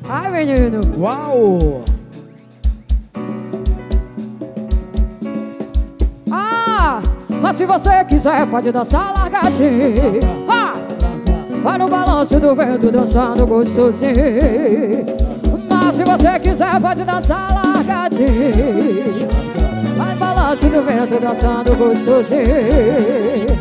Ai, menino. Uau! Mas se você quiser pode dançar largadinho. Vai no balanço do vento dançando gostosinho. Mas se você quiser pode dançar largadinho. Vai no balanço do vento dançando gostosinho.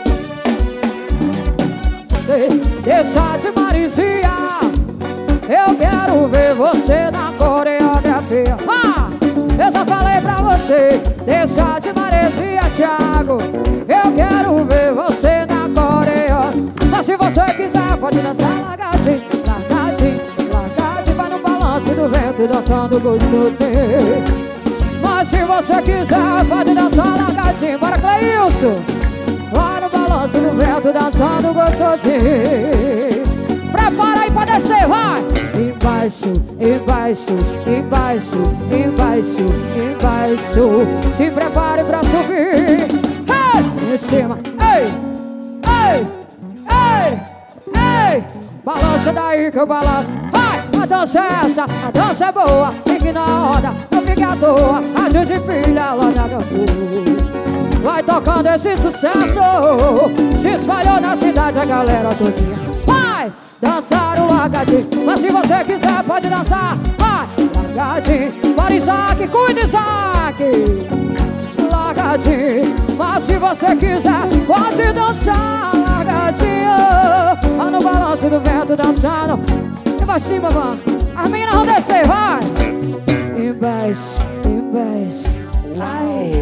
Deixa de marisia, eu quero ver você na coreografia. Eu já falei pra você, deixa de maresia, Thiago. Eu quero ver você na coreografia. Mas se você quiser pode dançar largadinho, largadinho, largadinho. Vai no balanço do vento dançando gostosinho. Mas se você quiser pode dançar largadinho. Bora, Cleilson. Vai no balanço do vento dançando gostosinho. Prepara aí pra descer, vai! Embaixo, embaixo, embaixo, embaixo, embaixo. Se prepare pra subir. Ei! Em cima, ei! Ei! Ei! Ei! Balança daí que eu balanço. Vai! A dança é essa, a dança é boa. Fique na onda, não fique à toa. A gente pilha lá na Gambu. Vai tocando esse sucesso. Se espalhou na cidade a galera todinha. Vai dançar o largadinho. Mas se você quiser pode dançar. Vai largadinho. Bora, Isaac, cuida, Isaac. Largadinho. Mas se você quiser pode dançar largadinho. Vai no balanço do vento dançando. Embaixo, babá. As meninas vão descer, vai. Embaixo, embaixo. Ai.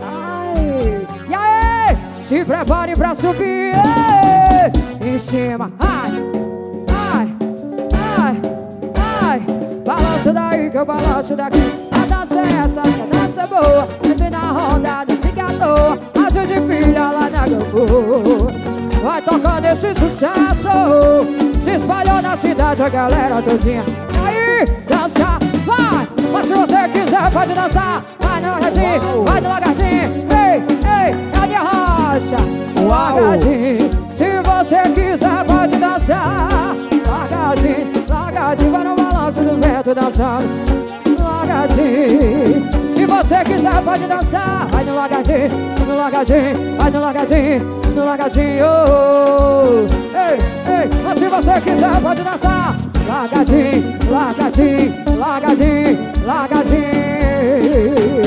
E aí, se prepare pra subir. Em cima, ai, ai, ai, ai. Balança daí que eu balanço daqui. A dança é essa, a dança é boa. Sempre na roda, não fica à toa. A gente filha lá na Gambu. Vai tocando esse sucesso. Se espalhou na cidade a galera todinha. E aí, dança, vai. Mas se você quiser pode dançar. Vai no lagartinho, vai no lagartinho. Ei, ei, é a minha rocha. Largadinho. Se você quiser pode dançar. Largadinho, largadinho. Vai no balanço do vento dançando. Largadinho. Se você quiser pode dançar. Vai no lagartinho, no lagartinho. Vai no lagartinho, no lagartinho. Ei, ei. Mas se você quiser pode dançar. Largadinho, largadinho, largadinho, largadinho.